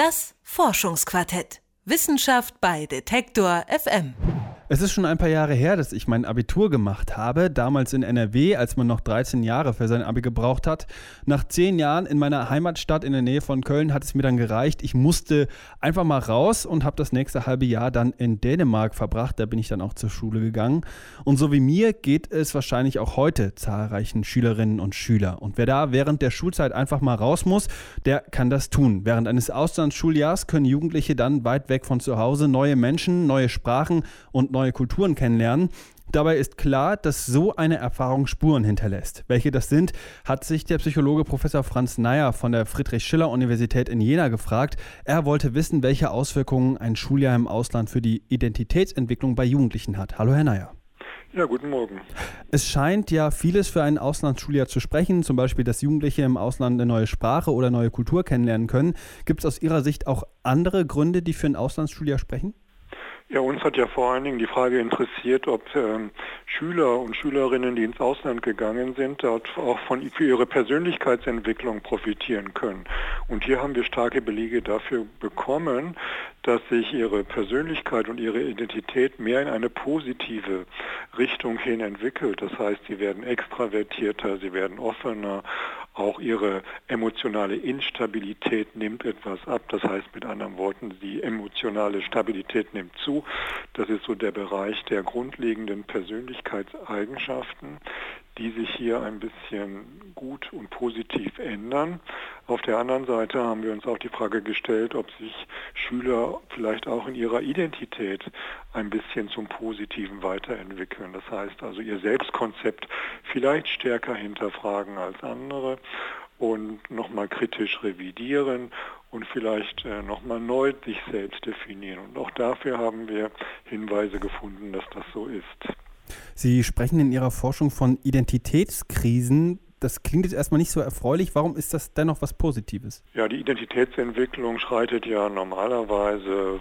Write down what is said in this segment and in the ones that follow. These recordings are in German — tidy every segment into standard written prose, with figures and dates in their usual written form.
Das Forschungsquartett. Wissenschaft bei Detektor FM. Es ist schon ein paar Jahre her, dass ich mein Abitur gemacht habe, damals in NRW, als man noch 13 Jahre für sein Abi gebraucht hat. Nach 10 Jahren in meiner Heimatstadt in der Nähe von Köln hat es mir dann gereicht. Ich musste einfach mal raus und habe das nächste halbe Jahr dann in Dänemark verbracht. Da bin ich dann auch zur Schule gegangen. Und so wie mir geht es wahrscheinlich auch heute zahlreichen Schülerinnen und Schülern. Und wer da während der Schulzeit einfach mal raus muss, der kann das tun. Während eines Auslandsschuljahrs können Jugendliche dann weit weg von zu Hause neue Menschen, neue Sprachen und neue Kulturen kennenlernen. Dabei ist klar, dass so eine Erfahrung Spuren hinterlässt. Welche das sind, hat sich der Psychologe Professor Franz Nayer von der Friedrich-Schiller-Universität in Jena gefragt. Er wollte wissen, welche Auswirkungen ein Schuljahr im Ausland für die Identitätsentwicklung bei Jugendlichen hat. Hallo Herr Nayer. Ja, guten Morgen. Es scheint ja vieles für ein Auslandsschuljahr zu sprechen, zum Beispiel, dass Jugendliche im Ausland eine neue Sprache oder neue Kultur kennenlernen können. Gibt es aus Ihrer Sicht auch andere Gründe, die für ein Auslandsschuljahr sprechen? Ja, uns hat ja vor allen Dingen die Frage interessiert, ob Schüler und Schülerinnen, die ins Ausland gegangen sind, dort auch für ihre Persönlichkeitsentwicklung profitieren können. Und hier haben wir starke Belege dafür bekommen, dass sich ihre Persönlichkeit und ihre Identität mehr in eine positive Richtung hin entwickelt. Das heißt, sie werden extravertierter, sie werden offener, auch ihre emotionale Instabilität nimmt etwas ab. Das heißt mit anderen Worten, die emotionale Stabilität nimmt zu. Das ist so der Bereich der grundlegenden Persönlichkeitseigenschaften, die sich hier ein bisschen gut und positiv ändern. Auf der anderen Seite haben wir uns auch die Frage gestellt, ob sich Schüler vielleicht auch in ihrer Identität ein bisschen zum Positiven weiterentwickeln. Das heißt also ihr Selbstkonzept vielleicht stärker hinterfragen als andere und nochmal kritisch revidieren und vielleicht nochmal neu sich selbst definieren. Und auch dafür haben wir Hinweise gefunden, dass das so ist. Sie sprechen in Ihrer Forschung von Identitätskrisen. Das klingt jetzt erstmal nicht so erfreulich. Warum ist das dennoch was Positives? Ja, die Identitätsentwicklung schreitet ja normalerweise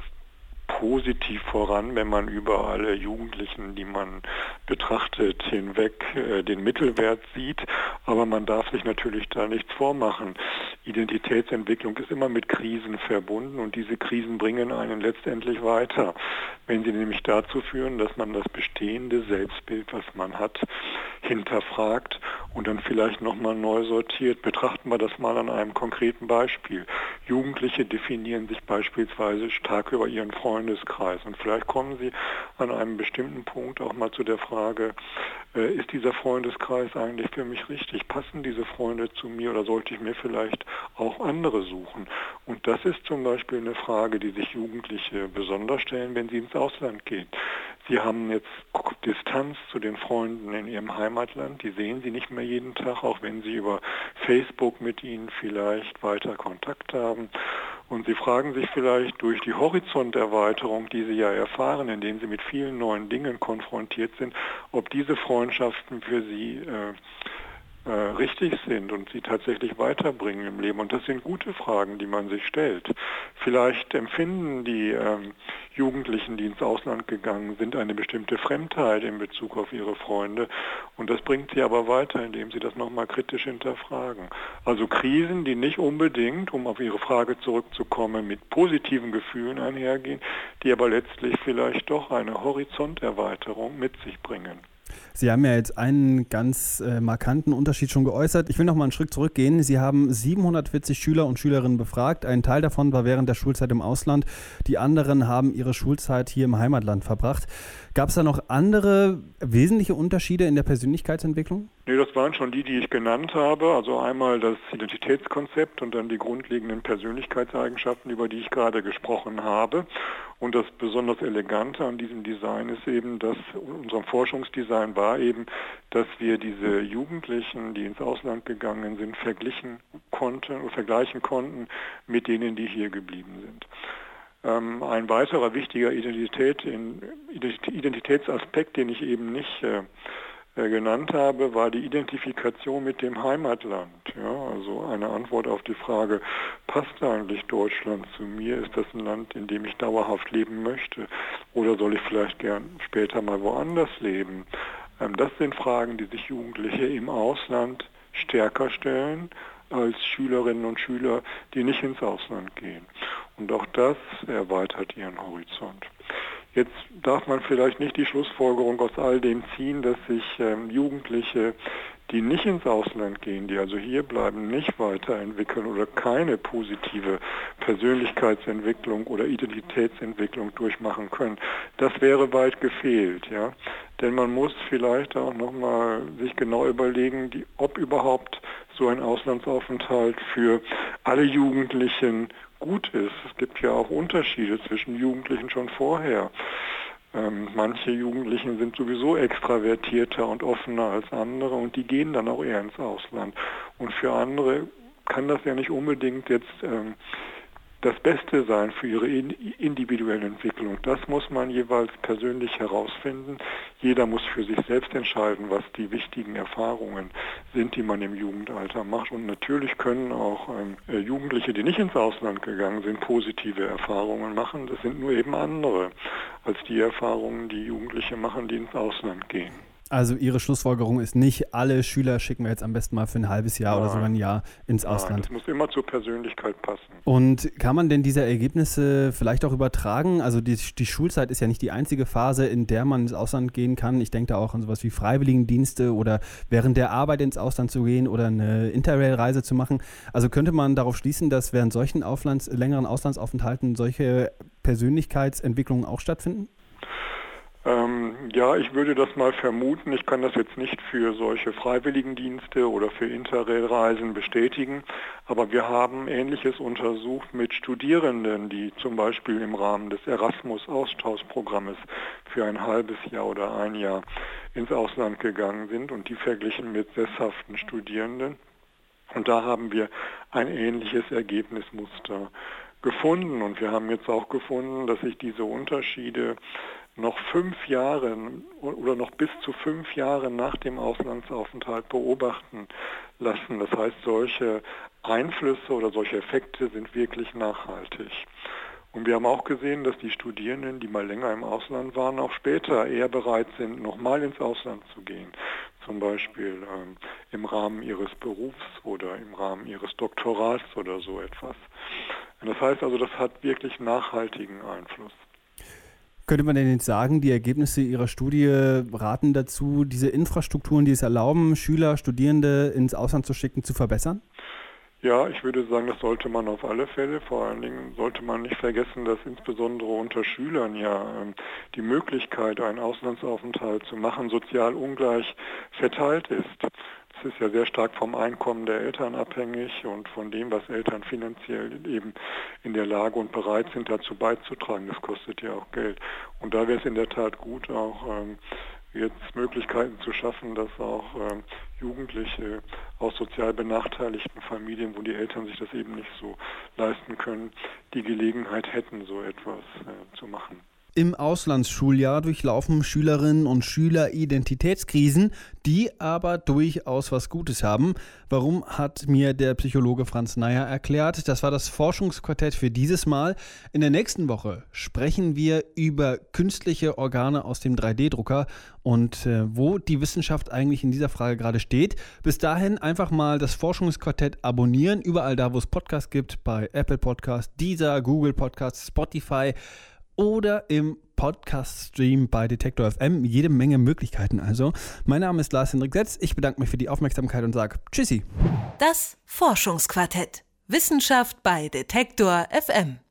positiv voran, wenn man über alle Jugendlichen, die man betrachtet, hinweg den Mittelwert sieht. Aber man darf sich natürlich da nichts vormachen. Identitätsentwicklung ist immer mit Krisen verbunden und diese Krisen bringen einen letztendlich weiter. Wenn sie nämlich dazu führen, dass man das bestehende Selbstbild, was man hat, hinterfragt und dann vielleicht nochmal neu sortiert. Betrachten wir das mal an einem konkreten Beispiel. Jugendliche definieren sich beispielsweise stark über ihren Freundeskreis und vielleicht kommen sie an einem bestimmten Punkt auch mal zu der Frage, ist dieser Freundeskreis eigentlich für mich richtig? Passen diese Freunde zu mir oder sollte ich mir vielleicht auch andere suchen? Und das ist zum Beispiel eine Frage, die sich Jugendliche besonders stellen, wenn sie ins Ausland gehen. Sie haben jetzt Distanz zu den Freunden in ihrem Heimatland, die sehen sie nicht mehr jeden Tag, auch wenn sie über Facebook mit ihnen vielleicht weiter Kontakt haben. Und sie fragen sich vielleicht durch die Horizonterweiterung, die sie ja erfahren, indem sie mit vielen neuen Dingen konfrontiert sind, ob diese Freundschaften für sie richtig sind und sie tatsächlich weiterbringen im Leben. Und das sind gute Fragen, die man sich stellt. Vielleicht empfinden die Jugendlichen, die ins Ausland gegangen sind, eine bestimmte Fremdheit in Bezug auf ihre Freunde. Und das bringt sie aber weiter, indem sie das nochmal kritisch hinterfragen. Also Krisen, die nicht unbedingt, um auf Ihre Frage zurückzukommen, mit positiven Gefühlen einhergehen, die aber letztlich vielleicht doch eine Horizonterweiterung mit sich bringen. Sie haben ja jetzt einen ganz markanten Unterschied schon geäußert. Ich will noch mal einen Schritt zurückgehen. Sie haben 740 Schüler und Schülerinnen befragt. Ein Teil davon war während der Schulzeit im Ausland. Die anderen haben ihre Schulzeit hier im Heimatland verbracht. Gab es da noch andere wesentliche Unterschiede in der Persönlichkeitsentwicklung? Nee, das waren schon die ich genannt habe. Also einmal das Identitätskonzept und dann die grundlegenden Persönlichkeitseigenschaften, über die ich gerade gesprochen habe. Und das besonders Elegante an diesem Design ist eben, dass unserem Forschungsdesign war eben, dass wir diese Jugendlichen, die ins Ausland gegangen sind, vergleichen konnten mit denen, die hier geblieben sind. Ein weiterer wichtiger Identitätsaspekt, den ich eben nicht genannt habe, war die Identifikation mit dem Heimatland. Ja, also eine Antwort auf die Frage, passt eigentlich Deutschland zu mir? Ist das ein Land, in dem ich dauerhaft leben möchte? Oder soll ich vielleicht gern später mal woanders leben? Das sind Fragen, die sich Jugendliche im Ausland stärker stellen als Schülerinnen und Schüler, die nicht ins Ausland gehen. Und auch das erweitert ihren Horizont. Jetzt darf man vielleicht nicht die Schlussfolgerung aus all dem ziehen, dass sich Jugendliche, die nicht ins Ausland gehen, die also hier bleiben, nicht weiterentwickeln oder keine positive Persönlichkeitsentwicklung oder Identitätsentwicklung durchmachen können. Das wäre weit gefehlt, ja. Denn man muss vielleicht auch nochmal sich genau überlegen, ob überhaupt so ein Auslandsaufenthalt für alle Jugendlichen gut ist. Es gibt ja auch Unterschiede zwischen Jugendlichen schon vorher. Manche Jugendlichen sind sowieso extravertierter und offener als andere und die gehen dann auch eher ins Ausland. Und für andere kann das ja nicht unbedingt jetzt das Beste sein für ihre individuelle Entwicklung. Das muss man jeweils persönlich herausfinden. Jeder muss für sich selbst entscheiden, was die wichtigen Erfahrungen sind, die man im Jugendalter macht. Und natürlich können auch Jugendliche, die nicht ins Ausland gegangen sind, positive Erfahrungen machen. Das sind nur eben andere als die Erfahrungen, die Jugendliche machen, die ins Ausland gehen. Also Ihre Schlussfolgerung ist nicht, alle Schüler schicken wir jetzt am besten mal für ein halbes Jahr oder sogar ein Jahr ins Ausland. Das muss immer zur Persönlichkeit passen. Und kann man denn diese Ergebnisse vielleicht auch übertragen? Also die Schulzeit ist ja nicht die einzige Phase, in der man ins Ausland gehen kann. Ich denke da auch an sowas wie Freiwilligendienste oder während der Arbeit ins Ausland zu gehen oder eine Interrail-Reise zu machen. Also könnte man darauf schließen, dass während solchen längeren Auslandsaufenthalten solche Persönlichkeitsentwicklungen auch stattfinden? Ja, ich würde das mal vermuten. Ich kann das jetzt nicht für solche Freiwilligendienste oder für Interrail-Reisen bestätigen, aber wir haben Ähnliches untersucht mit Studierenden, die zum Beispiel im Rahmen des Erasmus-Austauschprogrammes für ein halbes Jahr oder ein Jahr ins Ausland gegangen sind und die verglichen mit sesshaften Studierenden. Und da haben wir ein ähnliches Ergebnismuster gefunden und wir haben jetzt auch gefunden, dass sich diese Unterschiede noch 5 Jahre oder noch bis zu 5 Jahre nach dem Auslandsaufenthalt beobachten lassen. Das heißt, solche Einflüsse oder solche Effekte sind wirklich nachhaltig. Und wir haben auch gesehen, dass die Studierenden, die mal länger im Ausland waren, auch später eher bereit sind, nochmal ins Ausland zu gehen. Zum Beispiel im Rahmen ihres Berufs oder im Rahmen ihres Doktorats oder so etwas. Und das heißt also, das hat wirklich nachhaltigen Einfluss. Könnte man denn jetzt sagen, die Ergebnisse Ihrer Studie raten dazu, diese Infrastrukturen, die es erlauben, Schüler, Studierende ins Ausland zu schicken, zu verbessern? Ja, ich würde sagen, das sollte man auf alle Fälle. Vor allen Dingen sollte man nicht vergessen, dass insbesondere unter Schülern ja die Möglichkeit, einen Auslandsaufenthalt zu machen, sozial ungleich verteilt ist. Es ist ja sehr stark vom Einkommen der Eltern abhängig und von dem, was Eltern finanziell eben in der Lage und bereit sind, dazu beizutragen. Das kostet ja auch Geld. Und da wäre es in der Tat gut, auch jetzt Möglichkeiten zu schaffen, dass auch Jugendliche aus sozial benachteiligten Familien, wo die Eltern sich das eben nicht so leisten können, die Gelegenheit hätten, so etwas zu machen. Im Auslandsschuljahr durchlaufen Schülerinnen und Schüler Identitätskrisen, die aber durchaus was Gutes haben. Warum, hat mir der Psychologe Franz Nayer erklärt. Das war das Forschungsquartett für dieses Mal. In der nächsten Woche sprechen wir über künstliche Organe aus dem 3D-Drucker und wo die Wissenschaft eigentlich in dieser Frage gerade steht. Bis dahin einfach mal das Forschungsquartett abonnieren, überall da, wo es Podcasts gibt, bei Apple Podcasts, Deezer, Google Podcasts, Spotify oder im Podcast-Stream bei Detektor FM. Jede Menge Möglichkeiten also. Mein Name ist Lars-Hendrik Setz. Ich bedanke mich für die Aufmerksamkeit und sage Tschüssi. Das Forschungsquartett. Wissenschaft bei Detektor FM.